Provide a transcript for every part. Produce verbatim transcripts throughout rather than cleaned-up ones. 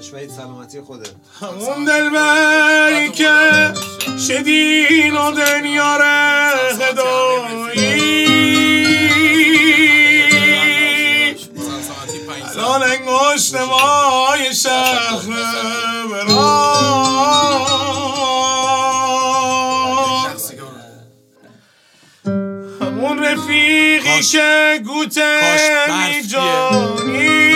وحید سلامتی خوده. همون دلبری که شدین و دنیار هدایی الان انگشت مای شهر برار، همون رفیقی که گوته می جانی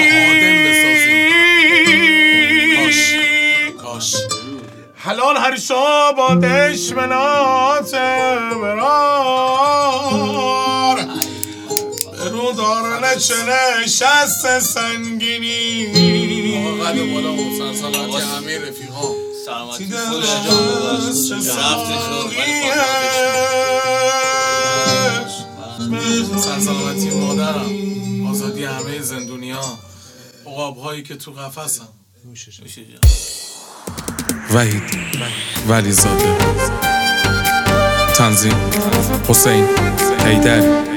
حلال هر شب با دشمنات برار، برو دار نچه نشست سنگینی آقا قد بالا حسن سلامتی همه رفیقان سلامتی خودش جا حسن سلامتی مادرم، آزادی همه زندونیان، عقاب هایی که تو قفسم. وحید ولیزاده، تنظیم حسین حیدری.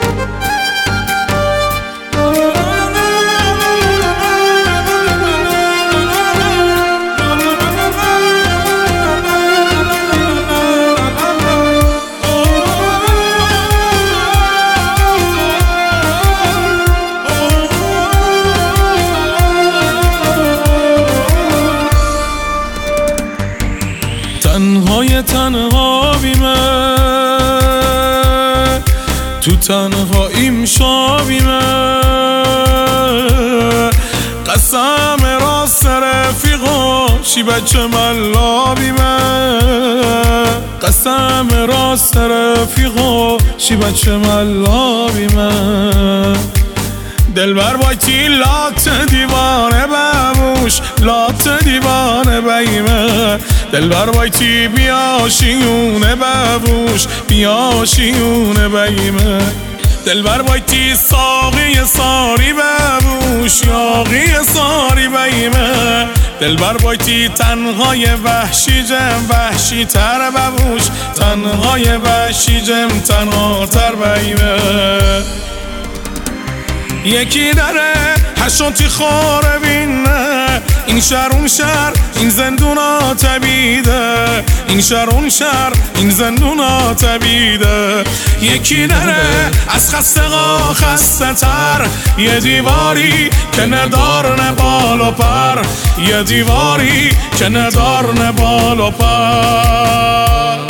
تنهای تنها بیمه تو تنهاییم شابیمه، قسم راست رفیقا شی بچه ملابیمه، قسم راست رفیقا شی بچه ملابیمه، دلبر بایتی لات دیوانه بموش لات دیوانه بیمه، دلبر بایتی بیا شیونه ببوش بیا شیونه بیمه، دلبر بایتی ساقی ساری ببوش یاقی ساری بیمه، دلبر بایتی تنهای وحشی جم وحشی تر ببوش تنهای وحشی جم تنها تر بیمه، یکی داره هشونتی خوره بینه، این شهر اون شهر این زندونا تبیده، این شهر اون شهر این زندونا تبیده، یکی داره از خسته غا خسته تر، یه دیواری که ندار نه بال و پر، یه دیواری که ندار نه بال و پر.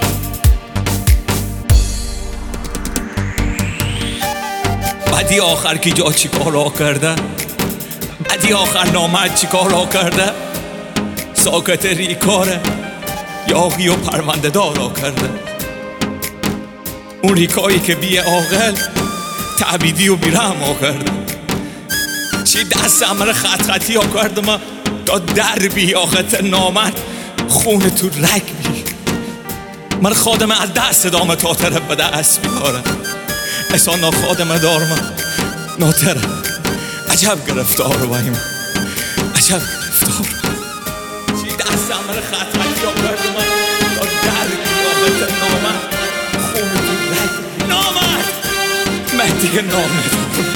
بعدی آخر کی جا چی کارا کرده، بعدی آخر نامد چی کارا کرده، ساکت ریکاره یاغی و پرونده دارا کرده، اون ریکایی که بی عاقل تعبیدی و بیرحم کرده، چی دست امر خط خطی ها کرده ما تا در بی آخت نامد خون تو رگ بی، من خادم از دست دام تا طرف به دست بیاره، احسان نا خادم دارم ناتره، عجب گرفتار بایم عجب گرفتار، چی دست امر خط خطی ها کرده ما تا در بی آخت نامد خون تو رگ نامد مهدی نامد.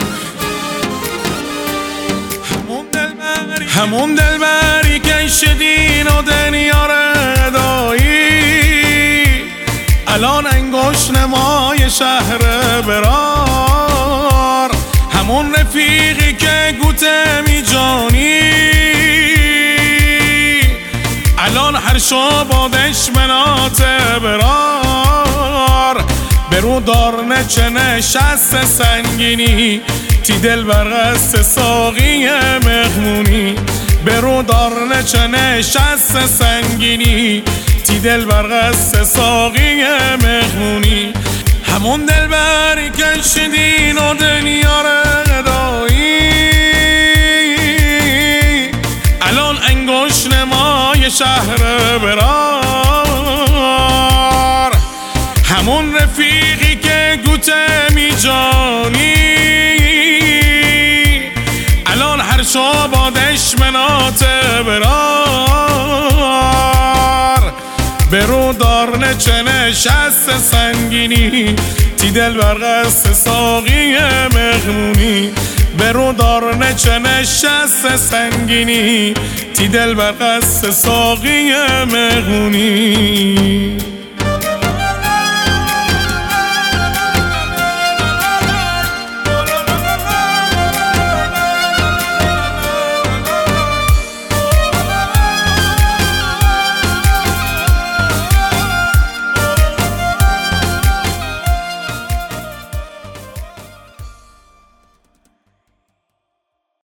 همون دلبری که شدین و دنیار هدایی الان انگشت نمای شهر برار، همون رفیقی که گوته می جانی الان هر شب با دشمنات برار، برو دار نچه نشست سنگینی تی دل برقست ساقی مهمونی، برو دار نچه نشست سنگینی تی دل برقست ساقی مهمونی، همون دل بری که شدین و دنیار هدایی الان انگشت نمای شهر برار، همون رفیقی که گوته می جانی الان هر شب با دشمنات برار، برو دار نچه نشست سنگینی تی دل برقست ساقی مهمونی، برو دار نچه نشست سنگینی تی دل بر قصد ساقی مغونی